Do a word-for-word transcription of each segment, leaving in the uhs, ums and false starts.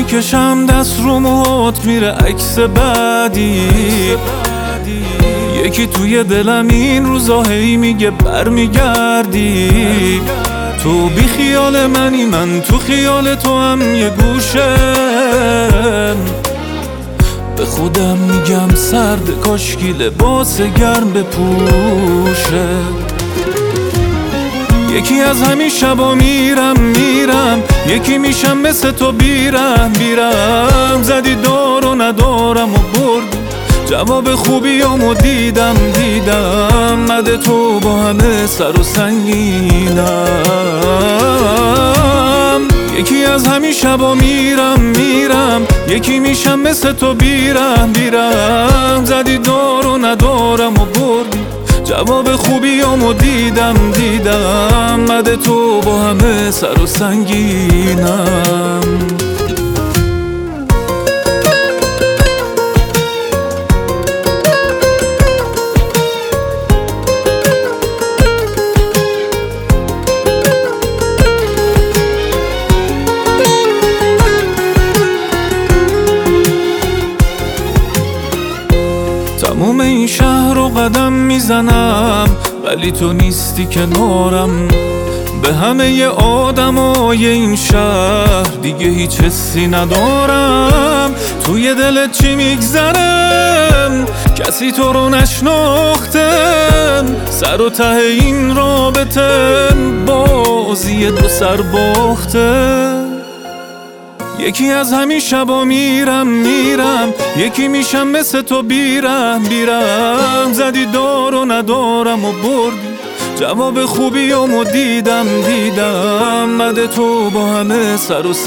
میکشم دست رو موهات میره عکس بعدی. یکی توی دلم این روزا هی میگه برمیگردی. تو بی خیال منی، من تو خیال تو هم یه گوشم. به خودم میگم سرد کاشکی لباس گرم بپوشه. یکی از همین شبا میرم میرم، یکی میشم مثل تو بیرم بیرم. زدی دار و ندارم و بردی، جواب خوبیامو دیدم دیدم. مده تو با همه سر و سنگینم. یکی از همین شبا میرم میرم، یکی میشم مثل تو بیرم بیرم. زدی دار و ندارم و بردی، جواب خوبیامو دیدم دیدم. مده تو با همه سر و سنگینم. تموم این شهر رو قدم میزنم، ولی تو نیستی کنارم. به همه آدمای این شهر دیگه هیچ حسی ندارم. توی دلت چی میگذرم؟ کسی تو رو نشناختم. سر و ته این رابطه بازی دو سر باخته. یکی از همین شبا میرم میرم، یکی میشم مثل تو بیرم بیرم. زدی دار و ندارم و بردی، جواب خوبیامو دیدم دیدم. مده تو با همه سر و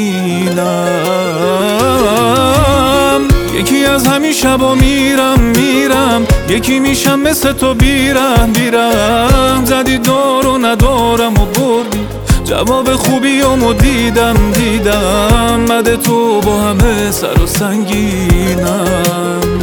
سنگینم. یکی از همین شبا میرم میرم، یکی میشم مثل تو بیرم بیرم. زدی دار و ندارم و بردی، جواب خوبیامو دیدم دیدم. مده تو با همه سر و سنگینم.